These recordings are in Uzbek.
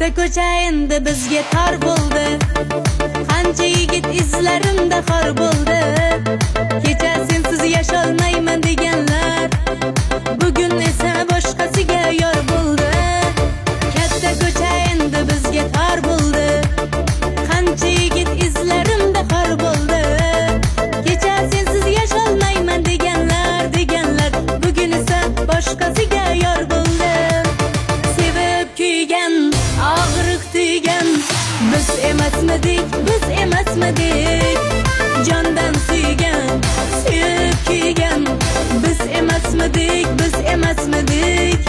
Katta ko'cha endi bizga tor bo'ldi. Qancha yigit izlarimda xor bo'ldi. Kecha sensiz yasholmayman deganlar, bugun esa boshqasiga yor bo'ldi. Katta ko'cha endi bizga tor bo'ldi. Qancha yigit izlarimda xor bo'ldi. Kecha sensiz yasholmayman deganlar, bugun esa boshqasiga yor bo'ldi. Sevib kuygan, og'riq tuygan, biz emasmidik? Jondan suygan, sevib kuygan, biz emasmidik?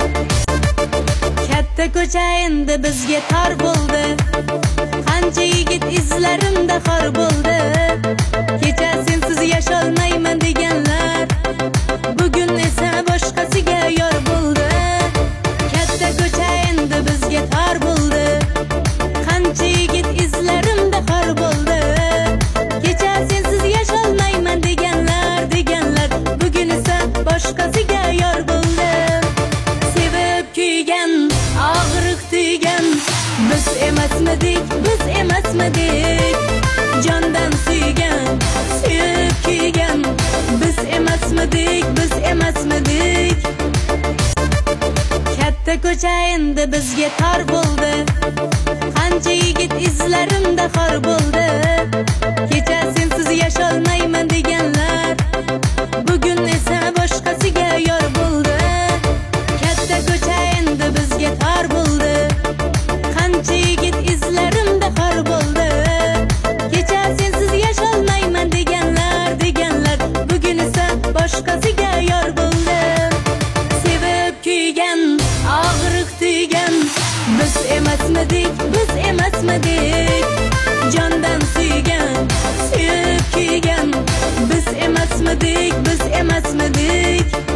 Katta ko'cha endi bizga tor bo'ldi. Qancha yigit izlarimda xor bo'ldi. Kecha sensiz yasholmayman deganlar, bugun esa boshqasiga yor bo'ldi. Katta ko'cha endi bizga tor bo'ldi. Qancha yigit izlarimda xor bo'ldi. Kecha sensiz yasholmayman deganlar, bugun esa boshqasiga yor bo'ldi. Sevib kuygan, og'riq tuygan, biz emasmidik? Jondan suygan, sevib kuygan, biz emasmidik? Katta ko'cha endi bizga tor bo'ldi. Qancha yigit izlarimda xor bo'ldi. Kecha sensiz yasholmayman deganlar, bugun esa boshqasiga yor bo'ldi. Katta ko'cha endi bizga tor bo'ldi. Qancha yigit izlarimda xor bo'ldi. Kecha sensiz yasholmayman deganlar, bugun esa boshqasiga yor bo'ldi. Sevib kuygan, og'riq tuygan, biz emasmidik? Jondan suygan, sevib kuygan, biz emasmidik?